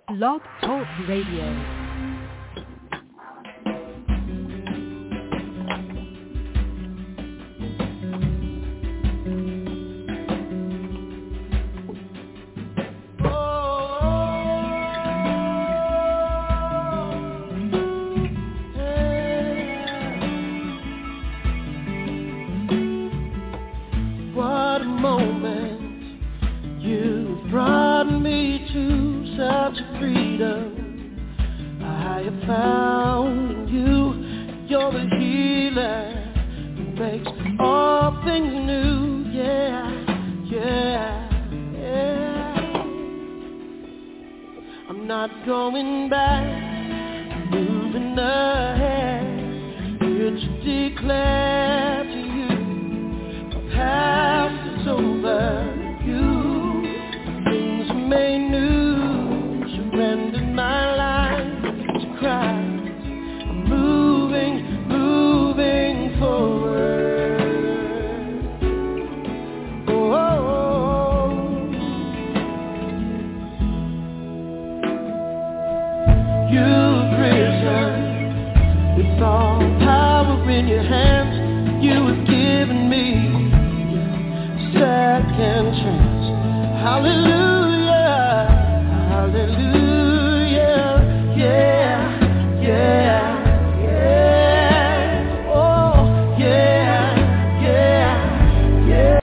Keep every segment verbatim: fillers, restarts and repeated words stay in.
Blog Talk Radio. Going back, moving ahead, here to declare to you, the past is over, you, things are made new, surrendered my life to Christ, I'm moving, moving forward, oh, oh, oh. You've risen with all power in your hands. You have given me a second chance. Hallelujah, hallelujah, yeah, yeah, yeah. Oh, yeah, yeah, yeah.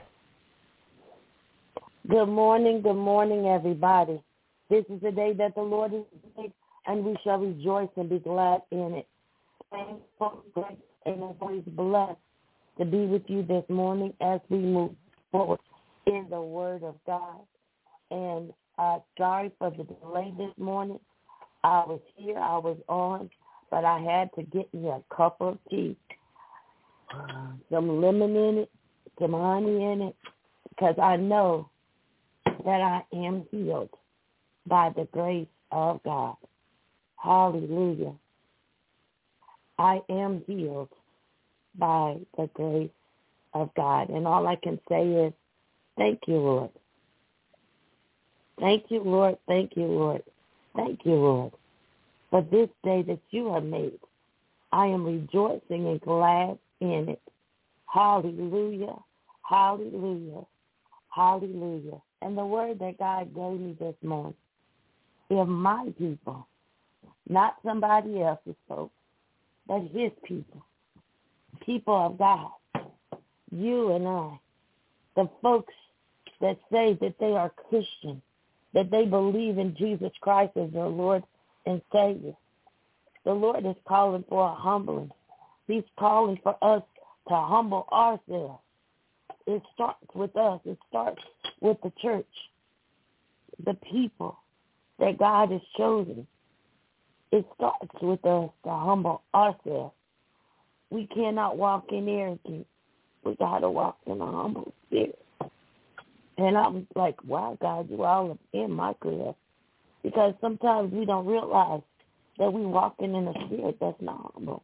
Good morning, good morning, everybody. This is the day that the Lord has made, and we shall rejoice and be glad in it. Thankful, great, and always blessed to be with you this morning as we move forward in the Word of God. And uh, sorry for the delay this morning. I was here, I was on, but I had to get me a cup of tea, some lemon in it, some honey in it, because I know that I am healed by the grace of God. Hallelujah. I am healed by the grace of God. And all I can say is, thank you, Lord. Thank you, Lord. Thank you, Lord. Thank you, Lord, for this day that you have made. I am rejoicing and glad in it. Hallelujah. Hallelujah. Hallelujah. And the word that God gave me this morning, if my people, not somebody else's folks, but his people, people of God, you and I, the folks that say that they are Christian, that they believe in Jesus Christ as their Lord and Savior. The Lord is calling for a humbling. He's calling for us to humble ourselves. It starts with us. It starts with the church, the people that God has chosen. It starts with us to humble ourselves. We cannot walk in arrogance. We got to walk in a humble spirit. And I was like, wow, God, you all up in my career. Because sometimes we don't realize that we're walking in a spirit that's not humble.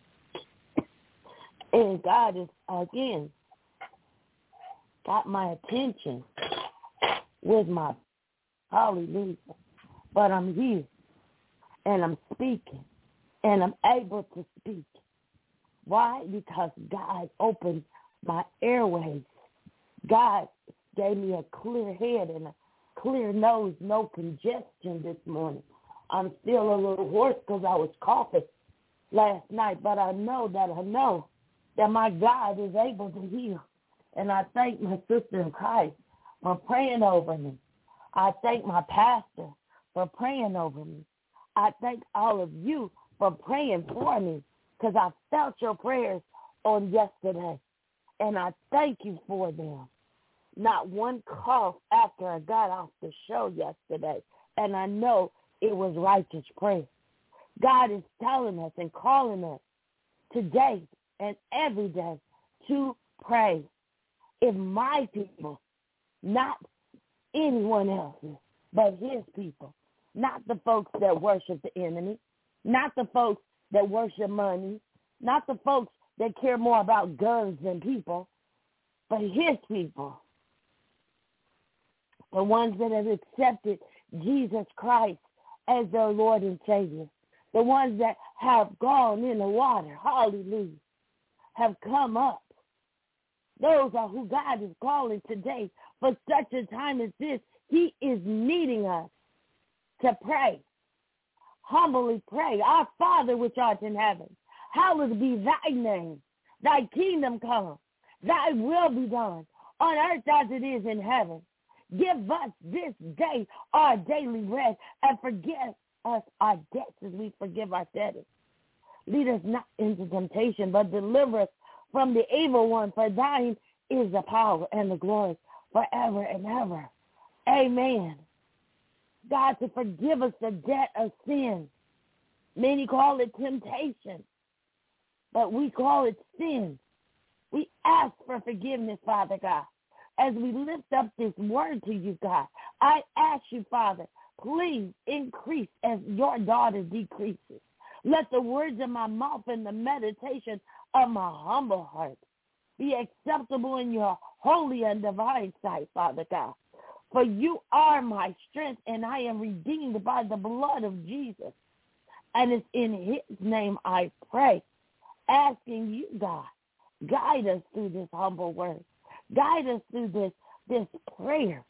And God is, again, got my attention with my hallelujah. But I'm here, and I'm speaking, and I'm able to speak. Why? Because God opened my airways. God gave me a clear head and a clear nose, no congestion this morning. I'm still a little hoarse because I was coughing last night, but I know that I know that my God is able to heal. And I thank my sister in Christ for praying over me. I thank my pastor for praying over me. I thank all of you for praying for me because I felt your prayers on yesterday, and I thank you for them. Not one cough after I got off the show yesterday, and I know it was righteous prayer. God is telling us and calling us today and every day to pray. If my people, not anyone else's, but his people, not the folks that worship the enemy, not the folks that worship money, not the folks that care more about guns than people, but his people, the ones that have accepted Jesus Christ as their Lord and Savior. The ones that have gone in the water, hallelujah, have come up. Those are who God is calling today for such a time as this. He is needing us to pray. Humbly pray. Our Father which art in heaven, hallowed be thy name. Thy kingdom come. Thy will be done on earth as it is in heaven. Give us this day our daily bread, and forgive us our debts as we forgive our debtors. Lead us not into temptation, but deliver us from the evil one. For thine is the power and the glory forever and ever. Amen. God, to forgive us the debt of sin. Many call it temptation, but we call it sin. We ask for forgiveness, Father God. As we lift up this word to you, God, I ask you, Father, please increase as your daughter decreases. Let the words of my mouth and the meditation of my humble heart be acceptable in your holy and divine sight, Father God. For you are my strength, and I am redeemed by the blood of Jesus. And it's in his name I pray, asking you, God, guide us through this humble word. Guide us through this, this prayer.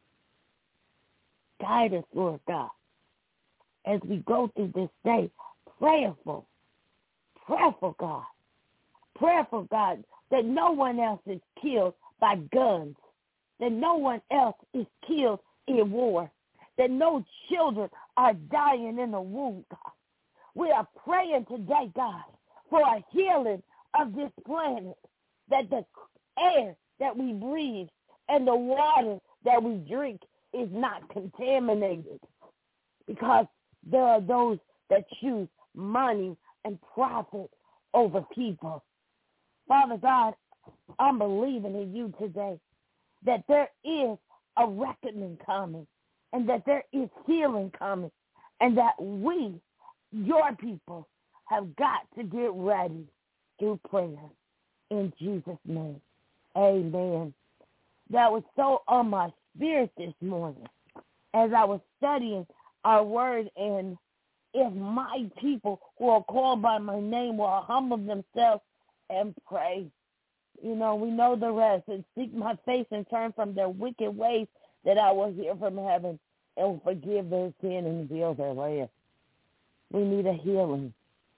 Guide us, Lord God, as we go through this day, prayerful, prayerful, God, prayerful, God, that no one else is killed by guns, that no one else is killed in war, that no children are dying in the womb, God. We are praying today, God, for a healing of this planet, that the air that we breathe and the water that we drink is not contaminated, because there are those that choose money and profit over people. Father God, I'm believing in you today that there is a reckoning coming, and that there is healing coming, and that we, your people, have got to get ready through prayer. In Jesus' name, amen. That was so on my spirit this morning as I was studying our word. And if my people who are called by my name will humble themselves and pray, you know, we know the rest, and seek my face and turn from their wicked ways, that I will hear from heaven and will forgive their sin and heal their land. We need a healing.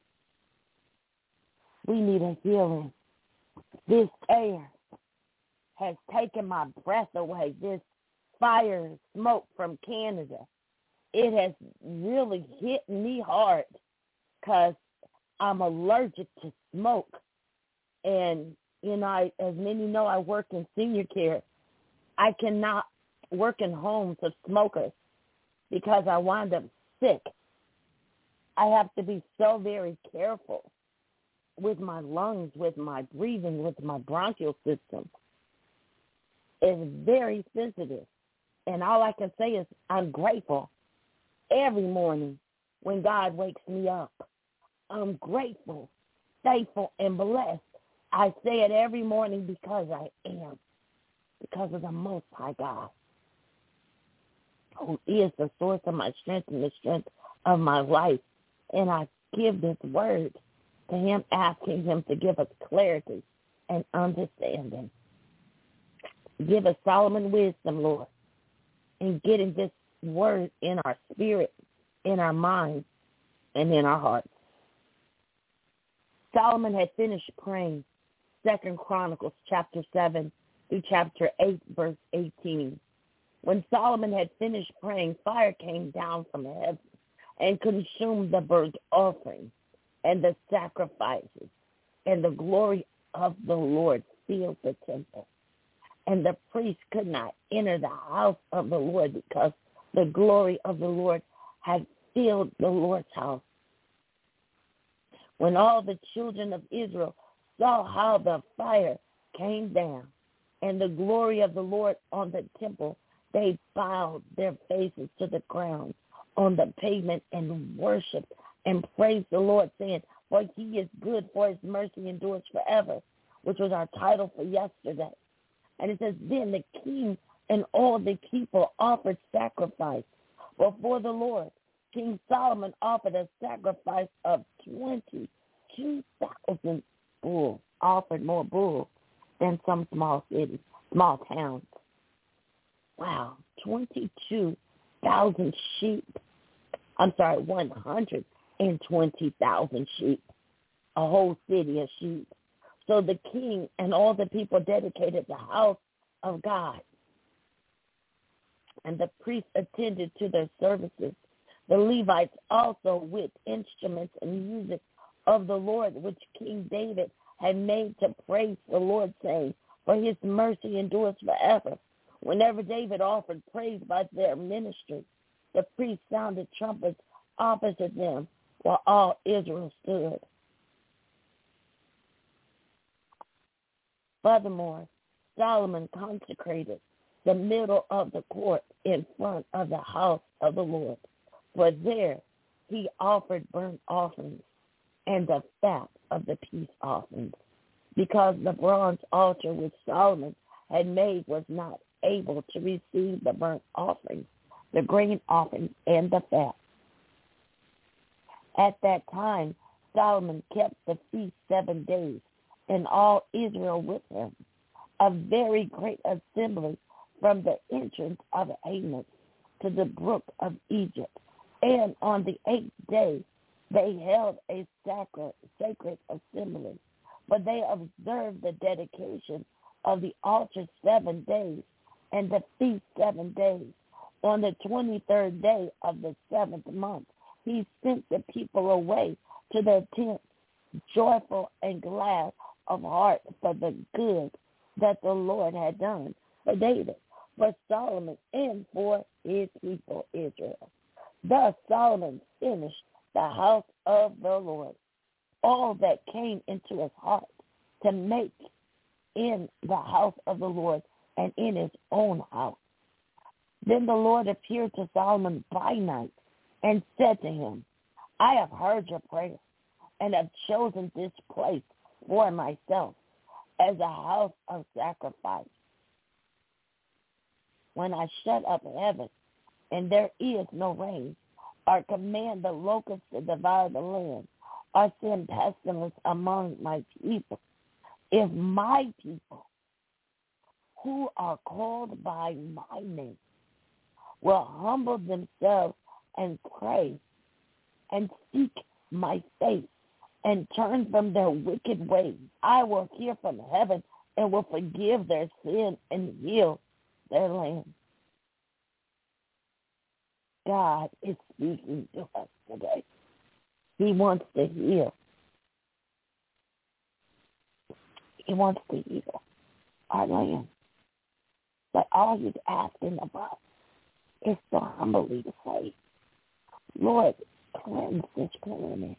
We need a healing. This air has taken my breath away. This fire and smoke from Canada, it has really hit me hard because I'm allergic to smoke. And, you know, I, as many know, I work in senior care. I cannot work in homes of smokers because I wind up sick. I have to be so very careful with my lungs, with my breathing, with my bronchial system. It's very sensitive. And all I can say is I'm grateful every morning when God wakes me up. I'm grateful, thankful, and blessed. I say it every morning because I am, because of the Most High God, who is the source of my strength and the strength of my life. And I give this word to him, asking him to give us clarity and understanding. Give us Solomon wisdom, Lord, in getting this word in our spirit, in our minds, and in our hearts. Solomon had finished praying Second Chronicles chapter seven through chapter eight, verse eighteen. When Solomon had finished praying, fire came down from heaven and consumed the burnt offering and the sacrifices, and the glory of the Lord filled the temple. And the priest could not enter the house of the Lord because the glory of the Lord had filled the Lord's house. When all the children of Israel saw how the fire came down and the glory of the Lord on the temple, they bowed their faces to the ground on the pavement and worshiped and praised the Lord, saying, for he is good, for his mercy endures forever, which was our title for yesterday. And it says, then the king and all the people offered sacrifice before the Lord King Solomon offered a sacrifice of twenty-two thousand bulls, offered more bulls than some small cities, small towns. Wow, twenty-two thousand sheep. I'm sorry, one hundred twenty thousand sheep, a whole city of sheep. So the king and all the people dedicated the house of God, and the priests attended to their services. The Levites also with instruments and music of the Lord, which King David had made to praise the Lord, saying, for his mercy endures forever. Whenever David offered praise by their ministry, the priests sounded trumpets opposite them while all Israel stood. Furthermore, Solomon consecrated the middle of the court in front of the house of the Lord, for there he offered burnt offerings and the fat of the peace offerings, because the bronze altar which Solomon had made was not able to receive the burnt offerings, the grain offerings, and the fat. At that time, Solomon kept the feast seven days, and all Israel with him, a very great assembly from the entrance of Amos to the brook of Egypt. And on the eighth day, they held a sacred, sacred assembly, but they observed the dedication of the altar seven days and the feast seven days. On the twenty-third day of the seventh month, he sent the people away to their tents, joyful and glad of heart for the good that the Lord had done for David, for Solomon, and for his people Israel. Thus Solomon finished the house of the Lord, all that came into his heart to make in the house of the Lord and in his own house. Then the Lord appeared to Solomon by night and said to him, I have heard your prayer and have chosen this place for myself as a house of sacrifice. When I shut up heaven and there is no rain, or command the locusts to devour the land, or send pestilence among my people, if my people who are called by my name will humble themselves and pray and seek my face and turn from their wicked ways, I will hear from heaven and will forgive their sin and heal their land. God is speaking to us today. He wants to heal. He wants to heal our land. But all he's asking of us is to humbly to say, Lord, cleanse this planet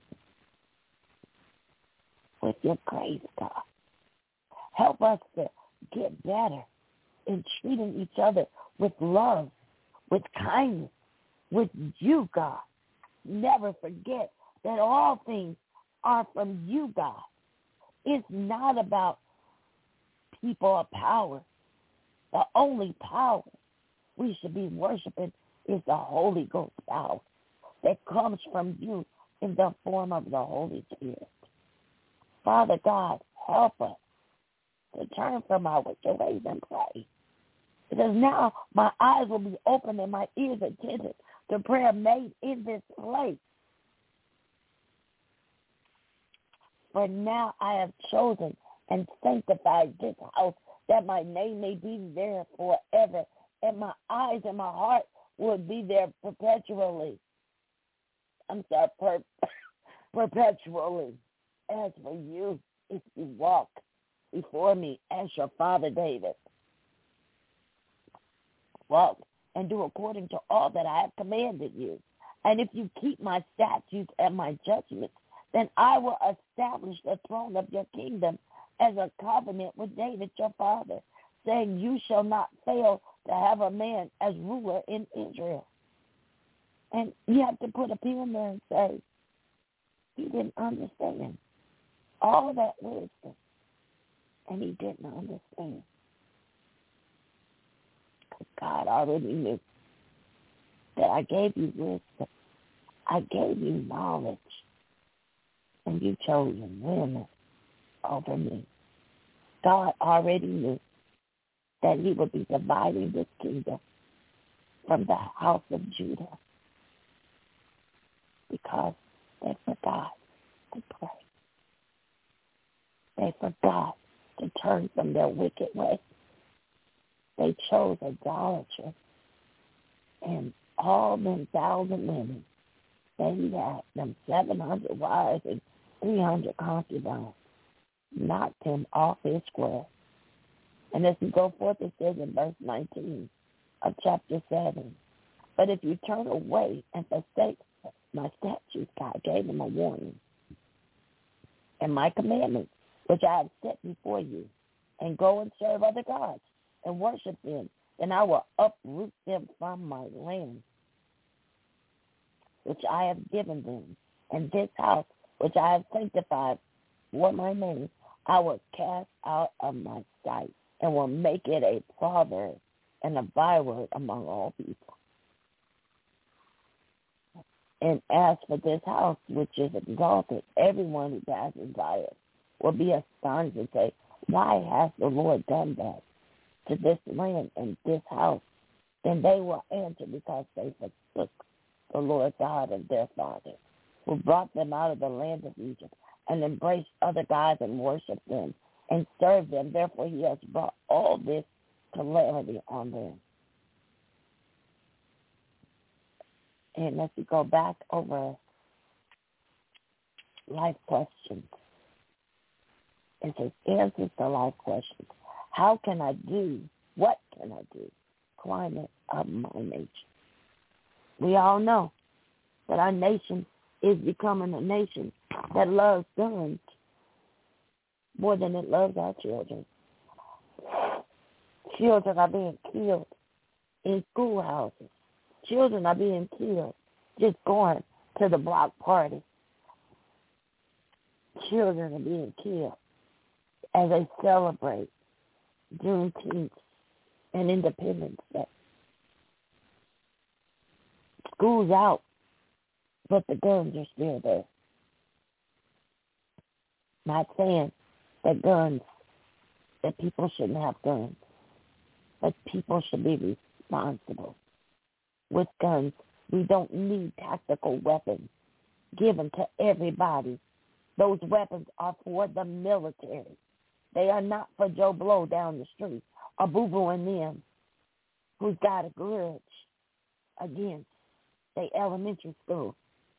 with your grace, God. Help us to get better in treating each other with love, with kindness, with you, God. Never forget that all things are from you, God. It's not about people or power. The only power we should be worshiping is the Holy Ghost power that comes from you in the form of the Holy Spirit. Father God, help us to turn from our wicked ways and pray. Because now my eyes will be open and my ears attentive to prayer made in this place. For now I have chosen and sanctified this house that my name may be there forever, and my eyes and my heart will be there perpetually. I'm sorry, per- perpetually. As for you, if you walk before me as your father David, walk and do according to all that I have commanded you. And if you keep my statutes and my judgments, then I will establish the throne of your kingdom as a covenant with David your father, saying, you shall not fail to have a man as ruler in Israel. And you have to put a pin there and say, he didn't understand all that wisdom, and he didn't understand. God already knew that I gave you wisdom I gave you knowledge, and you chose women over me. God already knew that he would be dividing this kingdom from the house of Judah because they forgot to pray. They forgot to turn from their wicked way. They chose idolatry. And all them thousand women that he had, them seven hundred wives and three hundred concubines, knocked him off his square. And as we go forth, it says in verse nineteen of chapter seven, but if you turn away and forsake my statutes, God gave him a warning, and my commandments, which I have set before you, and go and serve other gods and worship them, then I will uproot them from my land, which I have given them, and this house, which I have sanctified for my name, I will cast out of my sight, and will make it a proverb and a byword among all people. And as for this house, which is exalted, everyone who passes by it will be astonished and say, why has the Lord done that to this land and this house? Then they will answer, because they forsook the Lord God of their fathers, who brought them out of the land of Egypt, and embraced other gods and worshipped them and served them. Therefore he has brought all this calamity on them. And let's go back over life questions. It says, answers to life questions. How can I do? What can I do? Climate of my nation. We all know that our nation is becoming a nation that loves guns more than it loves our children. Children are being killed in schoolhouses. Children are being killed just going to the block party. Children are being killed as they celebrate Juneteenth and Independence Day. School's out, but the guns are still there. Not saying that guns, that people shouldn't have guns, but people should be responsible. With guns, we don't need tactical weapons given to everybody. Those weapons are for the military. They are not for Joe Blow down the street or Boo Boo and them who's got a grudge against the elementary school.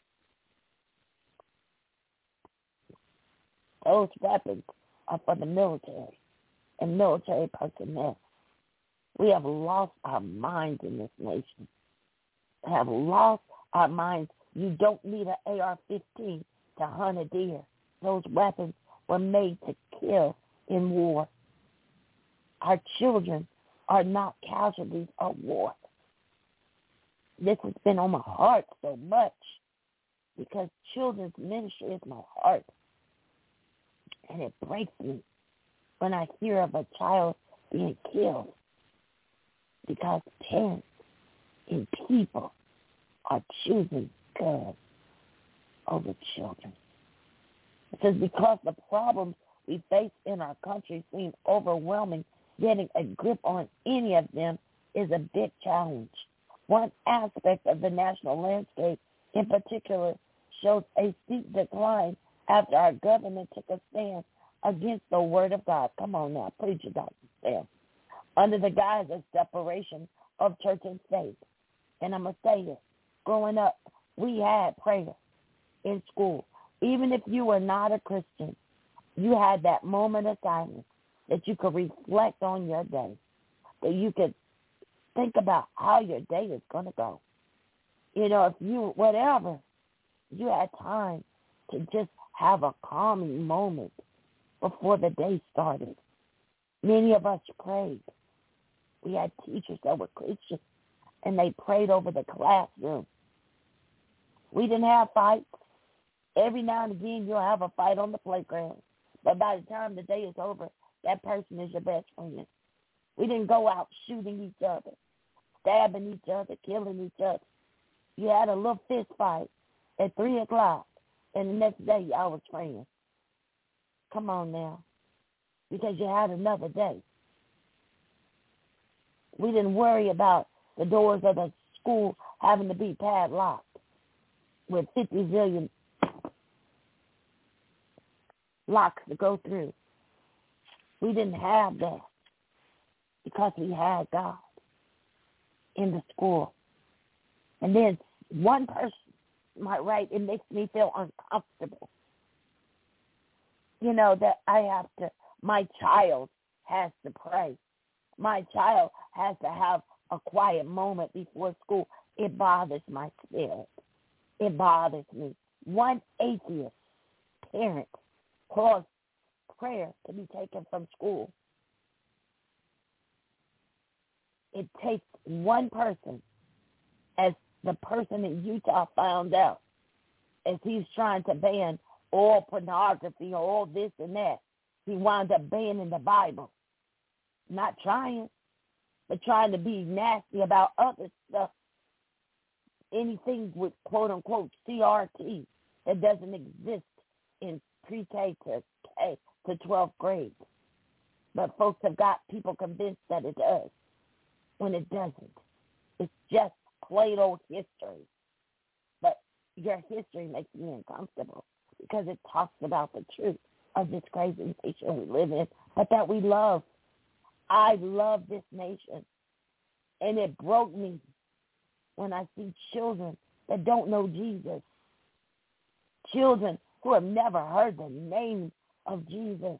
Those weapons are for the military and military personnel. We have lost our minds in this nation. We have lost our minds. You don't need an A R fifteen to hunt a deer. Those weapons were made to kill in war. Our children are not casualties of war. This has been on my heart so much because children's ministry is my heart. And it breaks me when I hear of a child being killed because parents and people are choosing guns over children. It says because the problems we face in our country seem overwhelming, getting a grip on any of them is a big challenge. One aspect of the national landscape in particular shows a steep decline after our government took a stand against the word of God. Come on now, preach it, Doctor Sam. Under the guise of separation of church and state. And I'm going to say this. Growing up, we had prayer in school. Even if you were not a Christian, you had that moment of silence that you could reflect on your day, that you could think about how your day is going to go. You know, if you, whatever, you had time to just have a calming moment before the day started. Many of us prayed. We had teachers that were Christians, and they prayed over the classroom. We didn't have fights. Every now and again, you'll have a fight on the playground. But by the time the day is over, that person is your best friend. We didn't go out shooting each other, stabbing each other, killing each other. You had a little fist fight, at three o'clock, and the next day y'all was friends. Come on now. Because you had another day. We didn't worry about the doors of the school having to be padlocked with fifty zillion locks to go through. We didn't have that because we had God in the school. And then one person might write, it makes me feel uncomfortable. You know, that I have to, my child has to pray. My child has to have a quiet moment before school. It bothers my spirit. It bothers me. One atheist parent caused prayer to be taken from school. It takes one person, as the person in Utah found out, as he's trying to ban all pornography or all this and that. He wound up banning the Bible. Not trying, but trying to be nasty about other stuff. Anything with quote-unquote C R T that doesn't exist in pre-K to K to twelfth grade. But folks have got people convinced that it does, when it doesn't. It's just plain old history. But your history makes me uncomfortable because it talks about the truth of this crazy nation we live in, but that we love. I love this nation. And it broke me when I see children that don't know Jesus. Children who have never heard the name of Jesus.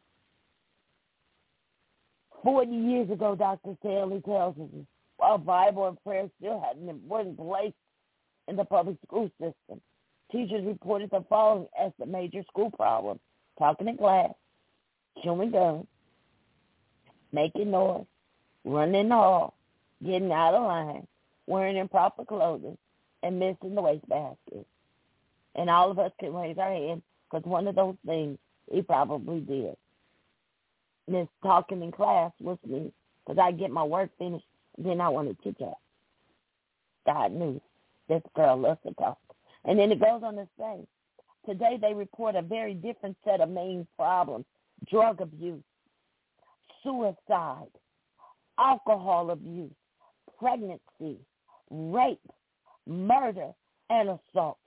Forty years ago, Doctor Staley tells us, while Bible and prayer still had an important place in the public school system, teachers reported the following as the major school problems: talking in class, chewing gum, making noise, running in the hall, getting out of line, wearing improper clothing, and missing the wastebasket. And all of us can raise our hand because one of those things he probably did. This talking in class was me because I get my work finished, and then I want to chit-chat. God knew this girl loves to talk. And then it goes on to say, today they report a very different set of main problems: drug abuse, suicide, alcohol abuse, pregnancy, rape, murder, and assault.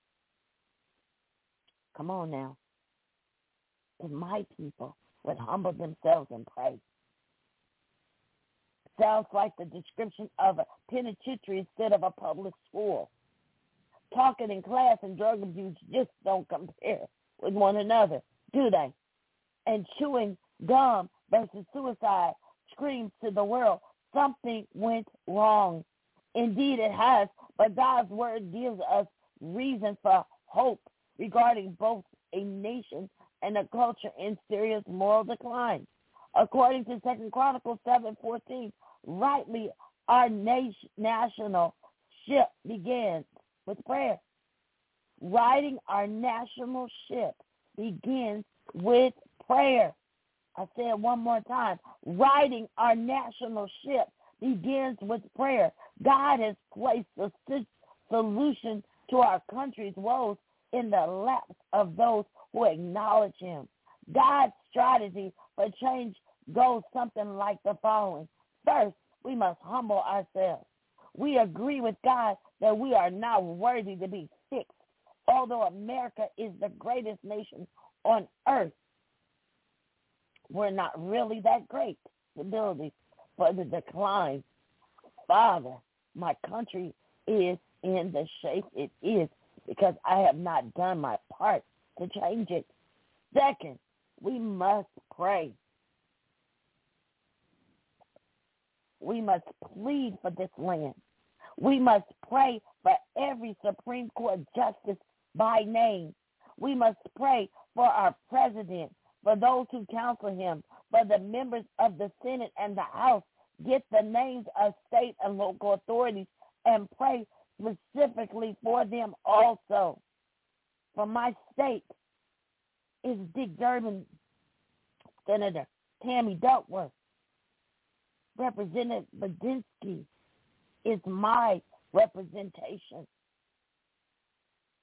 Come on now. If my people would humble themselves and pray. Sounds like the description of a penitentiary instead of a public school. Talking in class and drug abuse just don't compare with one another, do they? And chewing gum versus suicide screams to the world, something went wrong. Indeed it has, but God's word gives us reason for hope regarding both a nation and a culture in serious moral decline. According to Second Chronicles seven fourteen, rightly our nation, national ship begins with prayer. Riding our national ship begins with prayer. I say it one more time. Riding our national ship begins with prayer. God has placed the solution to our country's woes in the laps of those who acknowledge him. God's strategy for change goes something like the following. First, we must humble ourselves. We agree with God that we are not worthy to be fixed. Although America is the greatest nation on earth, we're not really that great. Stability for the decline. Father, my country is in the shape it is because I have not done my part to change it. Second, we must pray. We must plead for this land. We must pray for every Supreme Court justice by name. We must pray for our president, for those who counsel him, for the members of the Senate and the House. Get the names of state and local authorities and pray specifically for them also. For my state is Dick Durbin, Senator Tammy Duckworth. Representative Badinsky is my representation.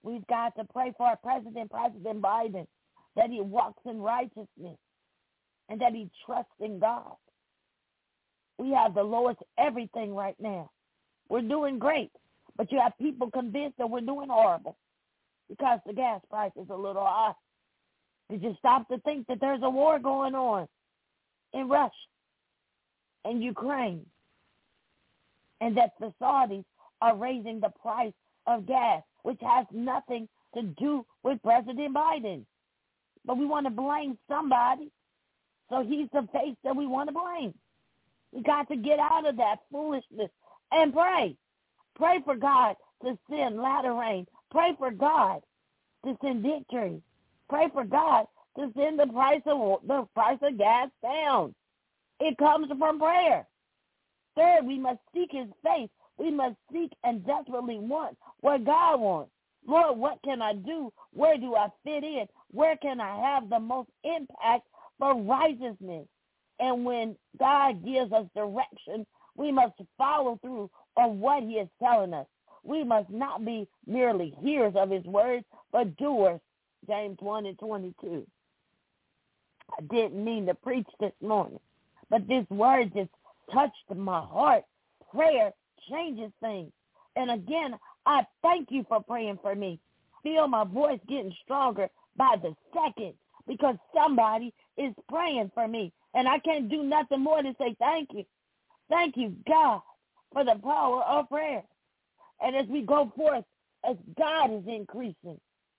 We've got to pray for our president, President Biden, that he walks in righteousness and that he trusts in God. We have the lowest everything right now. We're doing great, but you have people convinced that we're doing horrible because the gas price is a little high. Did you stop to think that there's a war going on in Russia and Ukraine, and that the Saudis are raising the price of gas, which has nothing to do with President Biden? But we want to blame somebody, so he's the face that we want to blame. We got to get out of that foolishness and pray. Pray for God to send latter rain. Pray for God to send victory. Pray for God to send the price of the price of gas down. It comes from prayer. Third, we must seek his face. We must seek and desperately want what God wants. Lord, what can I do? Where do I fit in? Where can I have the most impact for righteousness? And when God gives us direction, we must follow through on what he is telling us. We must not be merely hearers of his words, but doers. James one and twenty-two. I didn't mean to preach this morning, but this word just touched my heart. Prayer changes things. And again, I thank you for praying for me. Feel my voice getting stronger by the second because somebody is praying for me. And I can't do nothing more than say thank you. Thank you, God, for the power of prayer. And as we go forth, as God is increasing,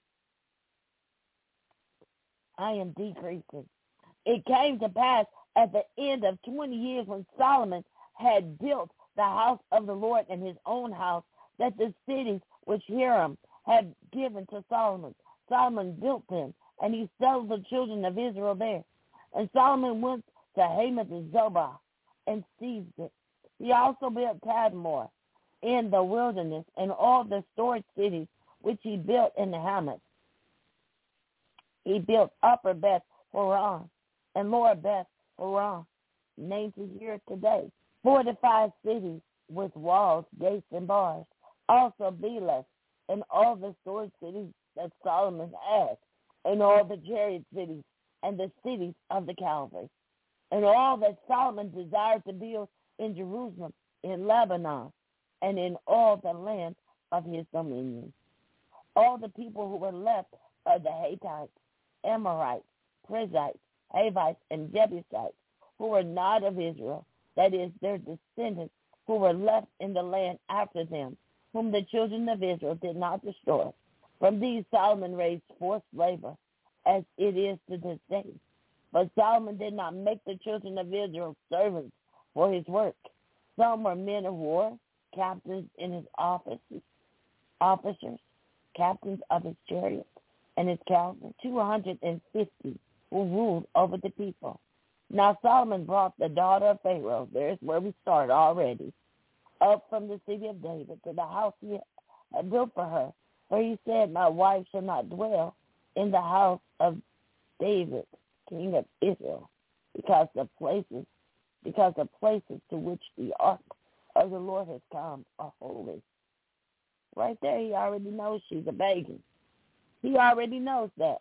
I am decreasing. It came to pass at the end of twenty years when Solomon had built the house of the Lord and his own house, that the cities which Hiram had given to Solomon, Solomon built them, and he settled the children of Israel there. And Solomon went to Hamath and Zobah and seized it. He also built Tadmor in the wilderness and all the stored cities which he built in the Hamath. He built Upper Beth Horon and Lower Beth Horon, named here today, fortified cities with walls, gates, and bars. Also Beleth and all the stored cities that Solomon had, and all the chariot cities and the cities of the Calvary, and all that Solomon desired to build in Jerusalem, in Lebanon, and in all the land of his dominion. All the people who were left are the Hittites, Amorites, Perizzites, Hivites, and Jebusites, who were not of Israel, that is, their descendants who were left in the land after them, whom the children of Israel did not destroy. From these Solomon raised forced labor, as it is to this day. But Solomon did not make the children of Israel servants for his work. Some were men of war, captains in his offices, officers, captains of his chariots, and his cavalry, two hundred fifty who ruled over the people. Now Solomon brought the daughter of Pharaoh, there's where we start already, up from the city of David to the house he had built for her. For he said, my wife shall not dwell in the house of David, king of Israel, because the places, because the places to which the ark of the Lord has come are holy. Right there, he already knows she's a pagan. He already knows that.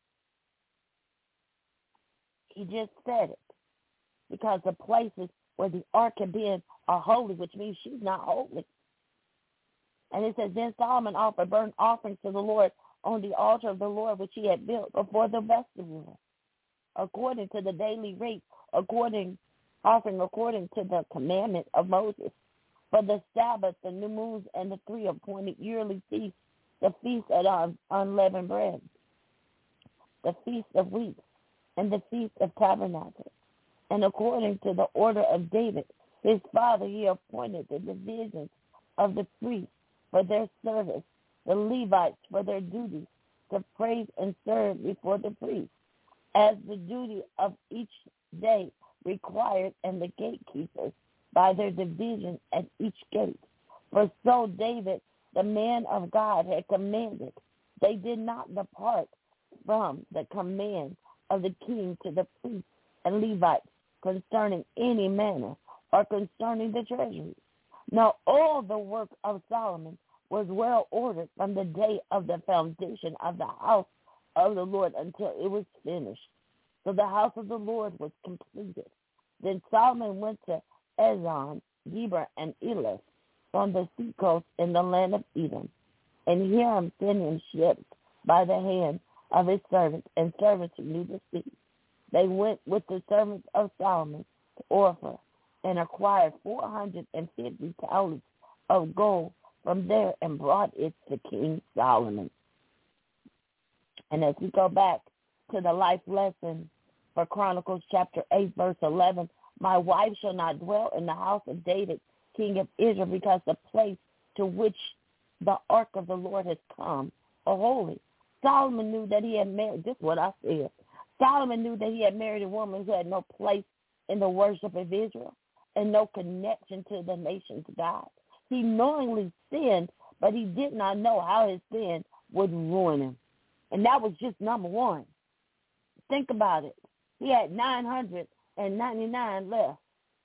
He just said it. Because the places where the ark had been are holy, which means she's not holy. And it says, then Solomon offered burnt offerings to the Lord on the altar of the Lord which he had built before the vestibule, according to the daily rate, according offering according to the commandment of Moses. For the Sabbath, the new moons, and the three appointed yearly feasts, the feast of un- unleavened bread, the feast of weeks, and the feast of tabernacles. And according to the order of David, his father, he appointed the divisions of the priests for their service, the Levites for their duties, to praise and serve before the priests, as the duty of each day required, and the gatekeepers by their division at each gate. For so David, the man of God, had commanded. They did not depart from the command of the king to the priests and Levites concerning any manner or concerning the treasury. Now all the work of Solomon was well ordered from the day of the foundation of the house of the Lord until it was finished. So the house of the Lord was completed. Then Solomon went to Ezon, Geber, and Elis on the seacoast in the land of Edom. And Hiram sent him ships by the hand of his servants and servants who knew the sea. They went with the servants of Solomon to Ophir and acquired four hundred fifty talents of gold from there and brought it to King Solomon. And as we go back to the life lesson for Chronicles chapter eight, verse eleven, my wife shall not dwell in the house of David, king of Israel, because the place to which the ark of the Lord has come are holy. Solomon knew that he had married, this is what I said, Solomon knew that he had married a woman who had no place in the worship of Israel and no connection to the nation's God. He knowingly sinned, but he did not know how his sin would ruin him. And that was just number one. Think about it. He had nine hundred ninety-nine left.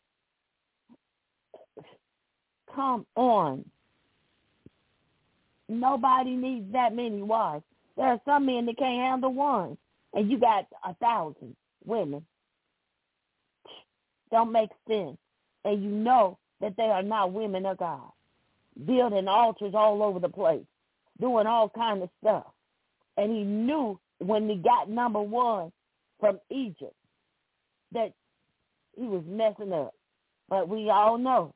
Come on. Nobody needs that many wives. There are some men that can't handle one, and you got a thousand women. Don't make sense. And you know that they are not women of God, building altars all over the place, doing all kinds of stuff. And he knew when he got number one from Egypt that he was messing up. But we all know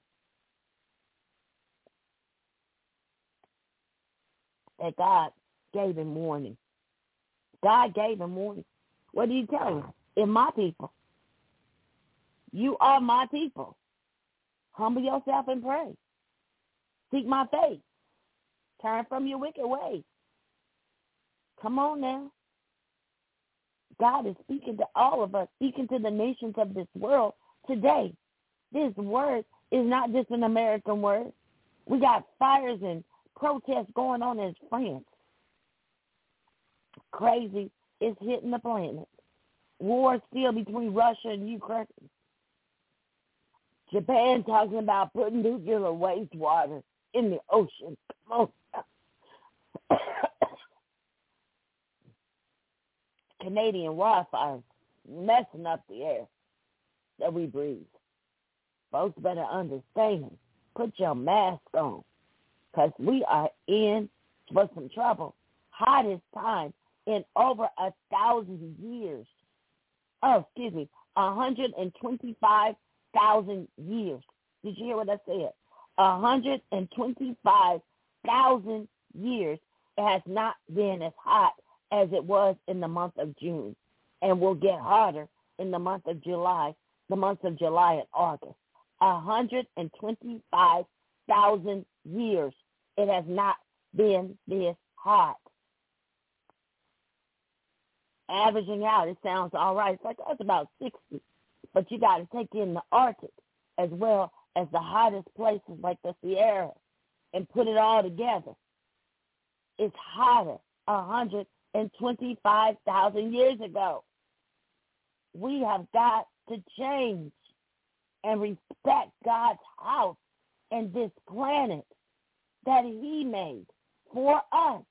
that God gave him warning. God gave him warning. What did he tell him? In my people. You are my people. Humble yourself and pray. Seek my face. Turn from your wicked ways. Come on now. God is speaking to all of us, speaking to the nations of this world today. This word is not just an American word. We got fires and protests going on in France. Crazy is hitting the planet. War still between Russia and Ukraine. Japan talking about putting nuclear wastewater in the ocean. Come on. Canadian wildfires messing up the air that we breathe. Folks better understand. Put your mask on, because we are in for some trouble. Hottest time in over a thousand years. Oh, excuse me, one hundred twenty-five thousand years. Did you hear what I said? one hundred twenty-five thousand years. It has not been as hot as it was in the month of June, and will get hotter in the month of July, the months of July and August. one hundred twenty-five thousand years. It has not been this hot. Averaging out, it sounds all right. It's like, oh, it's about sixty. But you got to take in the Arctic as well as the hottest places like the Sierra and put it all together. It's hotter one hundred twenty-five thousand years ago. We have got to change and respect God's house and this planet that he made for us.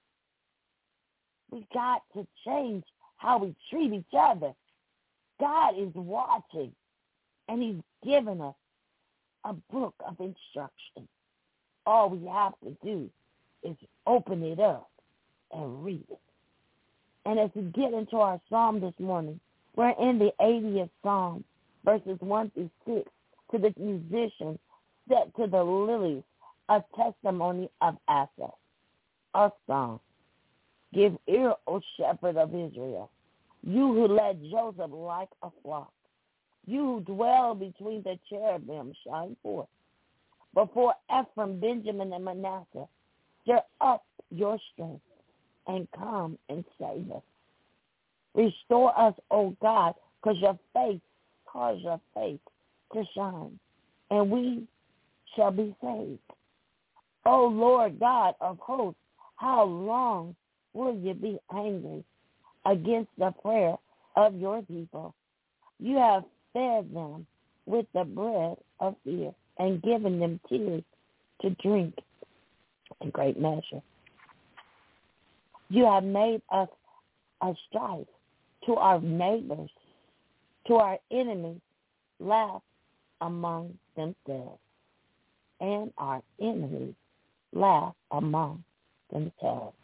We got to change how we treat each other. God is watching, and he's given us a book of instruction. All we have to do is open it up and read it. And as we get into our psalm this morning, we're in the eightieth psalm, verses one through six, to the musician, set to the lilies, a testimony of Asaph, a song. Give ear, O shepherd of Israel, you who led Joseph like a flock. You who dwell between the cherubim, shine forth. Before Ephraim, Benjamin, and Manasseh, stir up your strength and come and save us. Restore us, O God, because your face, cause your face to shine, and we shall be saved. O Lord God of hosts, how long will you be angry against the prayer of your people? You have fed them with the bread of fear and given them tears to drink. in great measure. You have made us a strife to our neighbors, to our enemies, laugh among themselves. And our enemies laugh among themselves.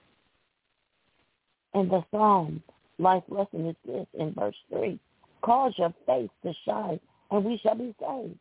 And the Psalm life lesson is this in verse three. Cause your face to shine, and we shall be saved.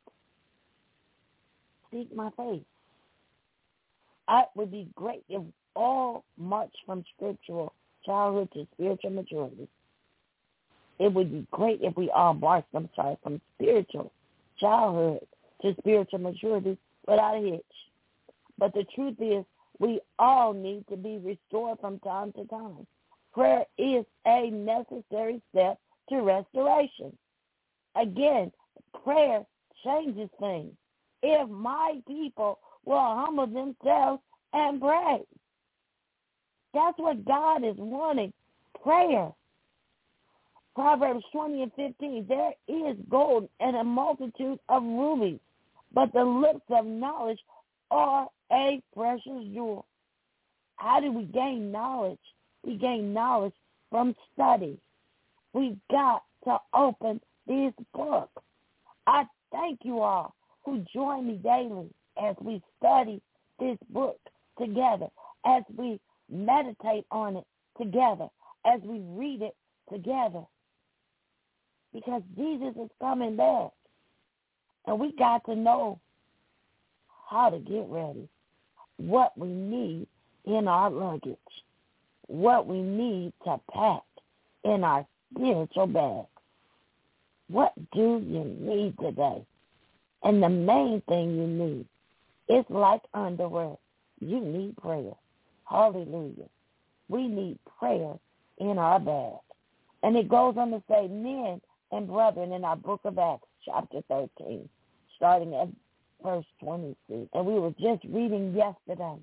Seek my face. It would be great if all march from scriptural childhood to spiritual maturity. It would be great if we all marched, I'm sorry, from spiritual childhood to spiritual maturity without a hitch. But the truth is, we all need to be restored from time to time. Prayer is a necessary step to restoration. Again, prayer changes things. If my people will humble themselves and pray. That's what God is wanting, prayer. Proverbs twenty and fifteen, there is gold and a multitude of rubies, but the lips of knowledge are a precious jewel. How do we gain knowledge? We gain knowledge from study. We've got to open this book. I thank you all who join me daily as we study this book together, as we meditate on it together, as we read it together. Because Jesus is coming back. And we got to know how to get ready, what we need in our luggage, what we need to pack in our spiritual bag. What do you need today? And the main thing you need is like underwear. You need prayer. Hallelujah. We need prayer in our bag. And it goes on to say, men and brethren, in our book of Acts, chapter thirteen, starting at verse twenty-six. And we were just reading yesterday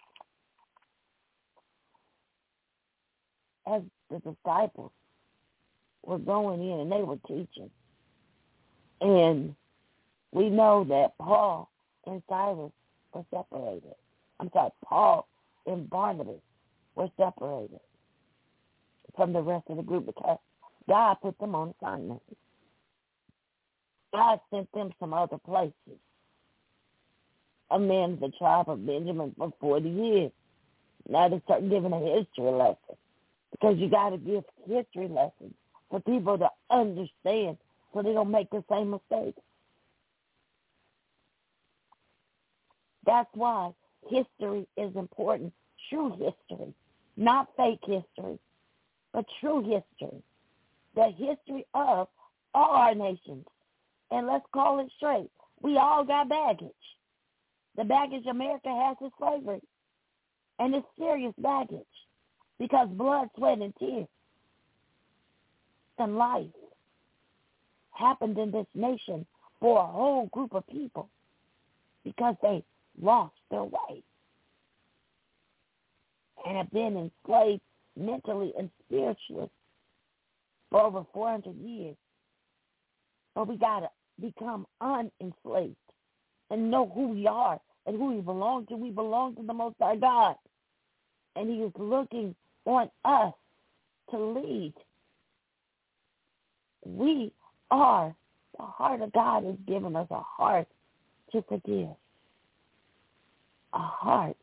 as the disciples were going in and they were teaching. And we know that Paul and Silas were separated. I'm sorry, Paul and Barnabas were separated from the rest of the group because God put them on assignment. God sent them some other places. A man of the tribe of Benjamin for forty years. Now they start giving a history lesson because you got to give history lessons for people to understand so they don't make the same mistakes. That's why history is important. True history, not fake history, but true history. The history of all our nations. And let's call it straight. We all got baggage. The baggage America has is slavery. And it's serious baggage because blood, sweat, and tears and life happened in this nation for a whole group of people because they lost their way and have been enslaved mentally and spiritually for over four hundred years. But we got to become unenslaved and know who we are and who we belong to. We belong to the Most High God. And he is looking on us to lead. We are, the heart of God has given us a heart to forgive. A heart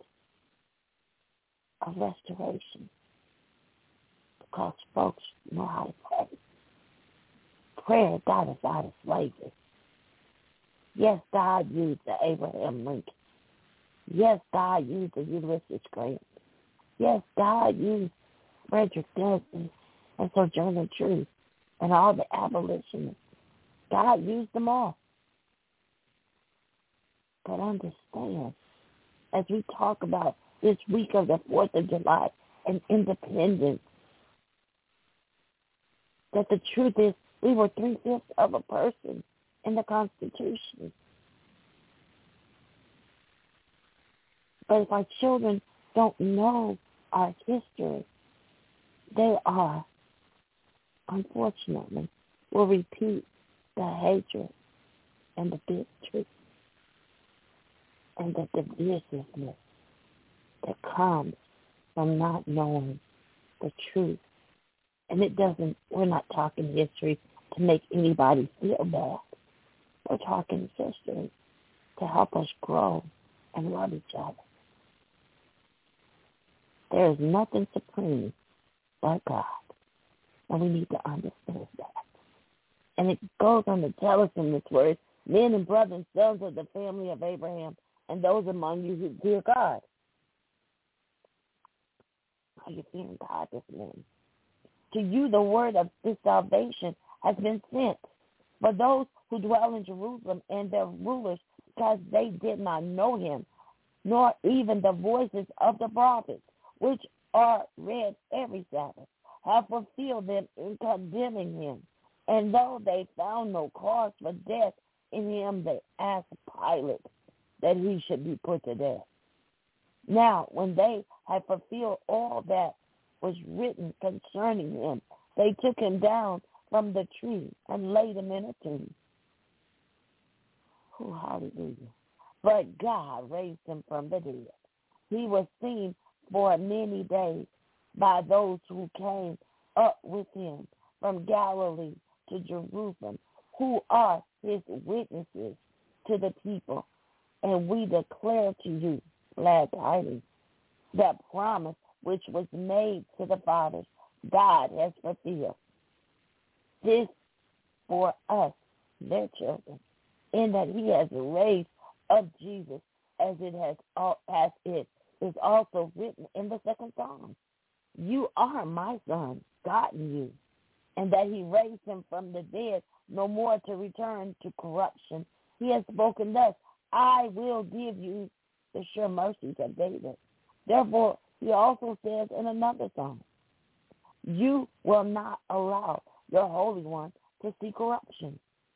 of restoration. Because folks know how to pray. Prayer got us out of slavery. Yes, God used the Abraham Lincoln. Yes, God used the Ulysses Grant. Yes, God used Frederick Douglass and Sojourner Truth and all the abolitionists. God used them all. But understand, as we talk about this week of the fourth of July and independence, that the truth is we were three-fifths of a person in the Constitution. But if our children don't know our history, they are, unfortunately, will repeat the hatred and the bigotry and the divisiveness that comes from not knowing the truth. And it doesn't, we're not talking history to make anybody feel bad. We're talking history to help us grow and love each other. There is nothing supreme but God. And we need to understand that. And it goes on to tell us in this word, men and brothers, sons of the family of Abraham, and those among you who fear God. Are you fearing God this morning? To you the word of this salvation has been sent. For those who dwell in Jerusalem and their rulers, because they did not know him, nor even the voices of the prophets, which are read every Sabbath, have fulfilled them in condemning him. And though they found no cause for death in him, they asked Pilate that he should be put to death. Now, when they had fulfilled all that was written concerning him, they took him down from the tree and laid him in a tomb. Oh, hallelujah. But God raised him from the dead. He was seen for many days by those who came up with him from Galilee to Jerusalem, who are his witnesses to the people. And we declare to you glad tidings, that promise which was made to the fathers, God has fulfilled. This for us, their children, in that he has raised up Jesus, as it has as it is also written in the second Psalm. You are my son, gotten you, and that he raised him from the dead, no more to return to corruption. He has spoken thus, I will give you the sure mercies of David. Therefore, he also says in another song, you will not allow your Holy One to see corruption.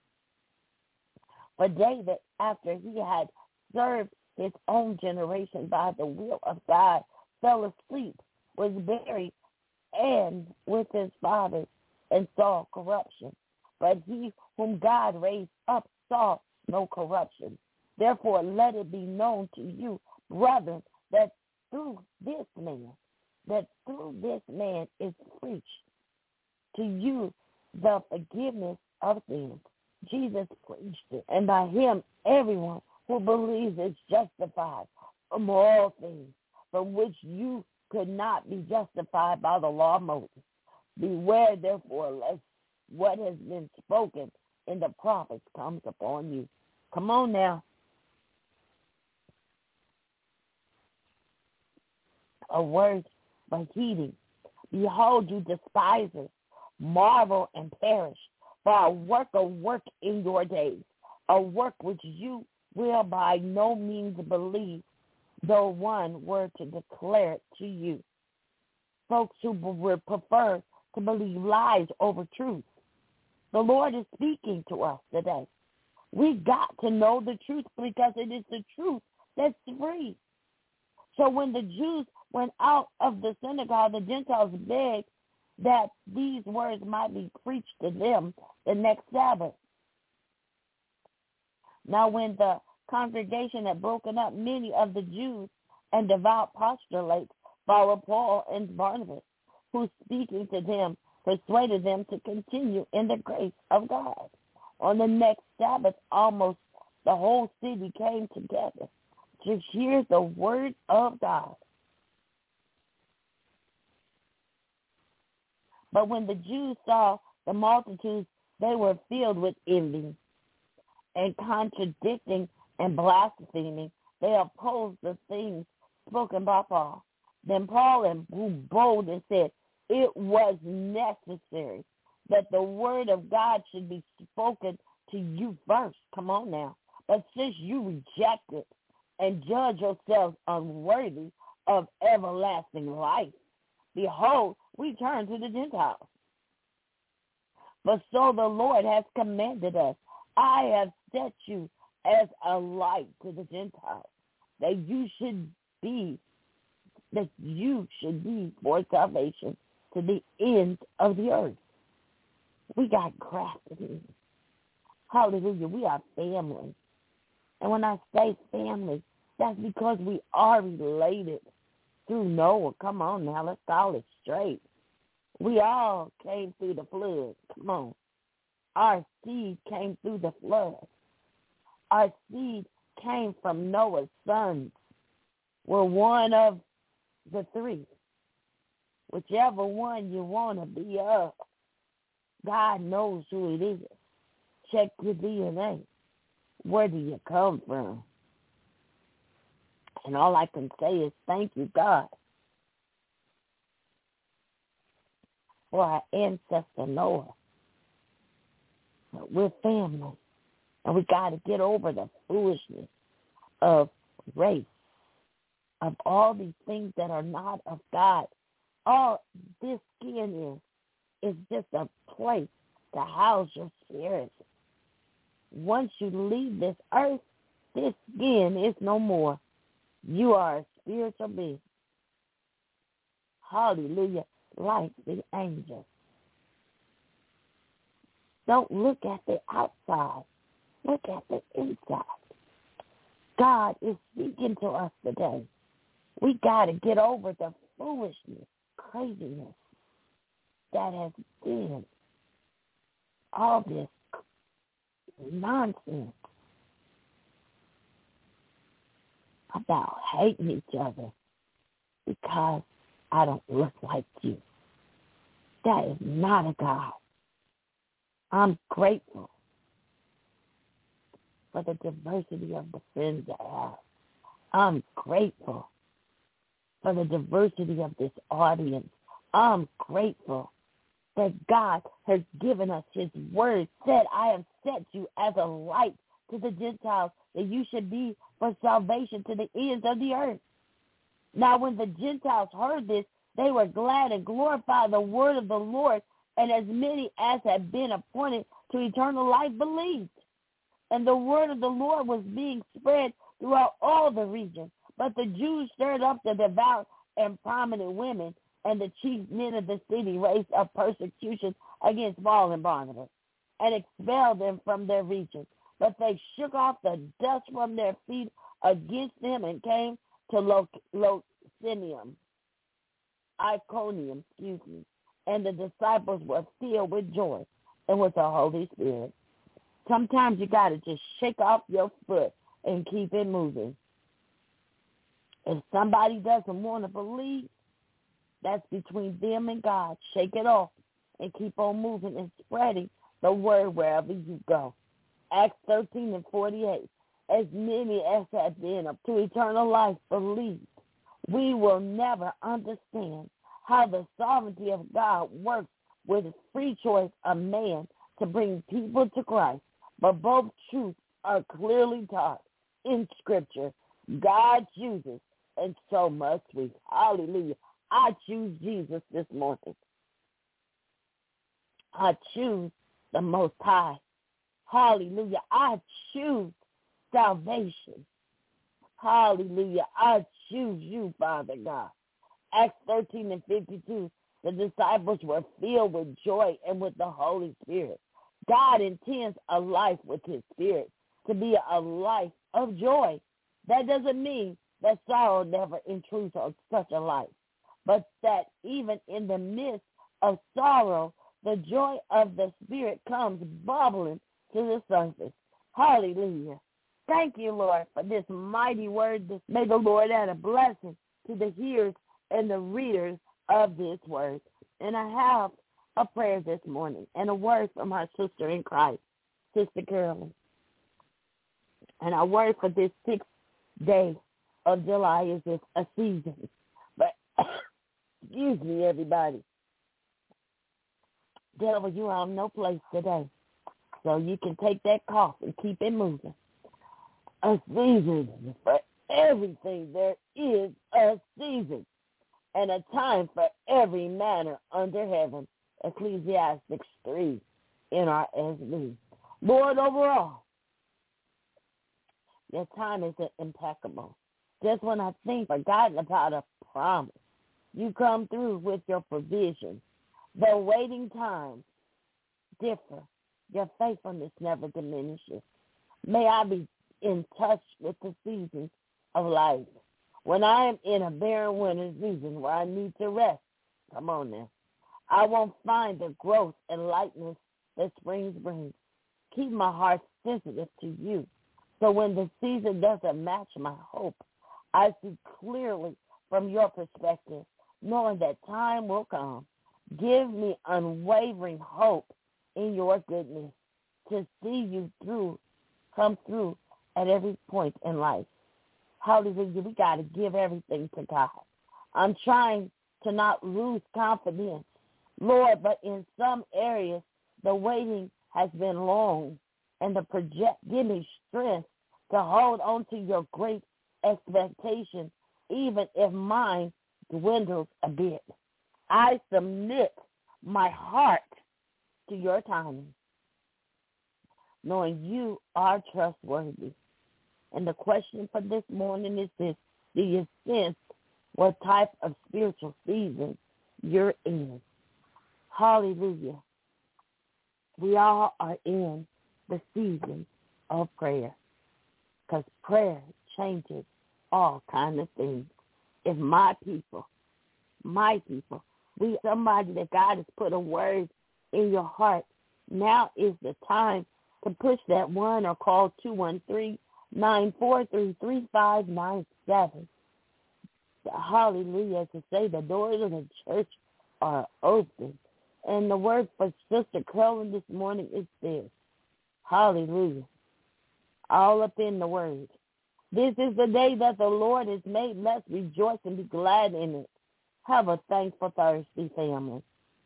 But David, after he had served his own generation by the will of God, fell asleep, was buried, and with his fathers, and saw corruption. But he whom God raised up saw no corruption. Therefore, let it be known to you, brethren, that through this man, that through this man is preached to you the forgiveness of sins. Jesus preached it, and by him everyone who believes is justified from all things from which you could not be justified by the law of Moses. Beware, therefore, lest what has been spoken in the prophets comes upon you. Come on now. A word for heeding. Behold, you despisers, marvel and perish, for I work a work in your days, a work which you will by no means believe, though one were to declare it to you. Folks who would prefer to believe lies over truth. The Lord is speaking to us today. We got to know the truth because it is the truth that's free. So when the Jews went out of the synagogue, the Gentiles begged that these words might be preached to them the next Sabbath. Now when the congregation had broken up, many of the Jews and devout postulates followed Paul and Barnabas, who speaking to them persuaded them to continue in the grace of God. On the next Sabbath, almost the whole city came together to hear the word of God. But when the Jews saw the multitudes, they were filled with envy, and contradicting and blaspheming, they opposed the things spoken by Paul. Then Paul grew bold and said, it was necessary that the word of God should be spoken to you first. Come on now. But since you reject it and judge yourselves unworthy of everlasting life, behold, we turn to the Gentiles. But so the Lord has commanded us, I have set you as a light to the Gentiles, that you should be, that you should be for salvation to the ends of the earth. We got grafted in. Hallelujah. We are family. And when I say family, that's because we are related. through Noah. Come on now, let's call it straight. We all came through the flood. Come on. Our seed came through the flood. Our seed came from Noah's sons. We're one of the three. Whichever one you want to be of, God knows who it is. Check your D N A. Where do you come from? And all I can say is thank you, God, for our ancestor Noah. We're family. And we got to get over the foolishness of race, of all these things that are not of God. All this skin is, is just a place to house your spirit. Once you leave this earth, this skin is no more. You are a spiritual being. Hallelujah. Like the angels. Don't look at the outside. Look at the inside. God is speaking to us today. We got to get over the foolishness, craziness that has been all this nonsense about hating each other because I don't look like you. That is not a God. I'm grateful for the diversity of the friends I have. I'm grateful for the diversity of this audience. I'm grateful that God has given us his word, said, I have set you as a light to the Gentiles, that you should be for salvation to the ends of the earth. Now, when the Gentiles heard this, they were glad and glorified the word of the Lord, and as many as had been appointed to eternal life believed. And the word of the Lord was being spread throughout all the region. But the Jews stirred up the devout and prominent women, and the chief men of the city raised up persecution against Paul and Barnabas, and expelled them from their region. But they shook off the dust from their feet against them and came to Locinium, Iconium, excuse me, and the disciples were filled with joy and with the Holy Spirit. Sometimes you got to just shake off your foot and keep it moving. If somebody doesn't want to believe, that's between them and God. Shake it off and keep on moving and spreading the word wherever you go. Acts thirteen and forty-eight. As many as have been up to eternal life believed. We will never understand how the sovereignty of God works with the free choice of man to bring people to Christ. But both truths are clearly taught in Scripture. God chooses, and so must we. Hallelujah. I choose Jesus this morning. I choose the Most High. Hallelujah. I choose salvation. Hallelujah. I choose you, Father God. Acts thirteen and fifty-two, the disciples were filled with joy and with the Holy Spirit. God intends a life with his Spirit to be a life of joy. That doesn't mean that sorrow never intrudes on such a life, but that even in the midst of sorrow, the joy of the Spirit comes bubbling to the surface. Hallelujah. Thank you, Lord, for this mighty word. May the Lord add a blessing to the hearers and the readers of this word. And I have a prayer this morning and a word from our sister in Christ, Sister Carolyn. And our word for this sixth day of July is this, a season. But, excuse me, everybody. Devil, you have no place today. So you can take that cough and keep it moving. A season for everything. There is a season and a time for every matter under heaven. Ecclesiastes three in our S V. Lord, overall, your time is impeccable. Just when I think forgotten about a promise, you come through with your provision. The waiting times differ. Your faithfulness never diminishes. May I be in touch with the seasons of life. When I am in a barren winter season where I need to rest, come on now, I won't find the growth and lightness that springs brings. Keep my heart sensitive to you. So when the season doesn't match my hope, I see clearly from your perspective, knowing that time will come. Give me unwavering hope in your goodness to see you through, come through at every point in life. Hallelujah. We got to give everything to God. I'm trying to not lose confidence, Lord, but in some areas, the waiting has been long, and the project, give me strength to hold on to your great expectations, even if mine dwindles a bit. I submit my heart to your timing, knowing you are trustworthy. And the question for this morning is this: do you sense what type of spiritual season you're in? Hallelujah. We all are in the season of prayer, because prayer changes all kinds of things. If my people, my people, we somebody that God has put a word in your heart, now is the time to push that one or call two one three, nine four three, three five nine seven. Hallelujah. To say the doors of the church are open. And the word for Sister Carolyn this morning is this: hallelujah. All up in the word. This is the day that the Lord has made. Let's rejoice and be glad in it. Have a thankful Thursday, family.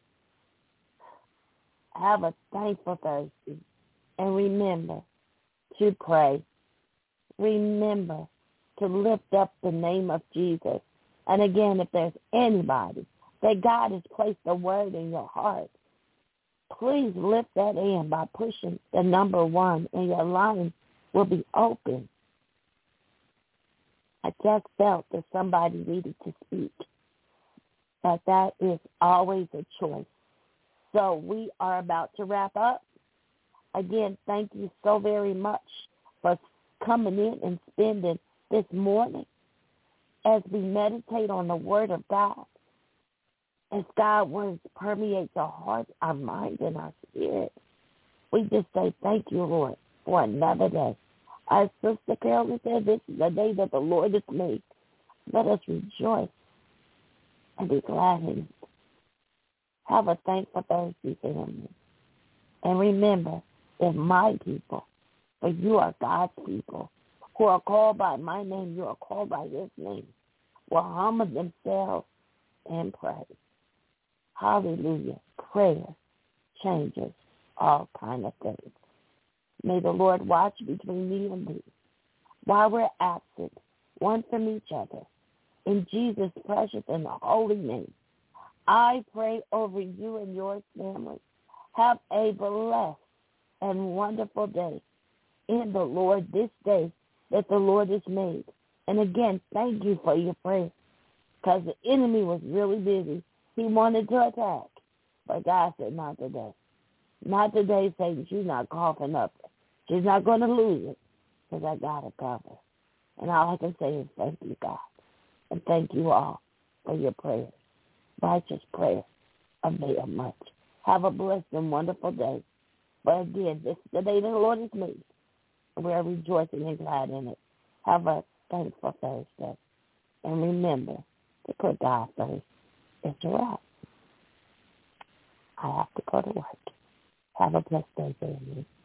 Have a thankful Thursday. And remember to pray. Remember to lift up the name of Jesus. And again, if there's anybody that God has placed a word in your heart, please lift that in by pushing the number one, and your line will be open. I just felt that somebody needed to speak, but that is always a choice. So we are about to wrap up. Again, thank you so very much for coming in and spending this morning as we meditate on the Word of God. As God's words permeate our heart, our mind, and our spirit, we just say thank you, Lord, for another day. As Sister Carolyn said, this is the day that the Lord has made. Let us rejoice and be glad in it. Have a thankful Thursday, family. And remember, if my people, for you are God's people, who are called by my name, you are called by his name, will humble themselves and pray. Hallelujah. Prayer changes all kinds of things. May the Lord watch between me and thee while we're absent, one from each other. In Jesus' precious and holy name, I pray over you and your family. Have a blessed and wonderful day in the Lord this day that the Lord has made. And again, thank you for your prayer, because the enemy was really busy. He wanted to attack, but God said, not today. Not today, Satan. She's not coughing up. She's not going to lose it, because I got her covered. And all I can say is thank you, God. And thank you all for your prayers. Righteous prayer avail much. Have a blessed and wonderful day. But again, this is the day that the Lord has made. We are rejoicing and glad in it. Have a thankful Thursday. And remember to put God first. It's a wrap. I have to go to work. Have a blessed day, family.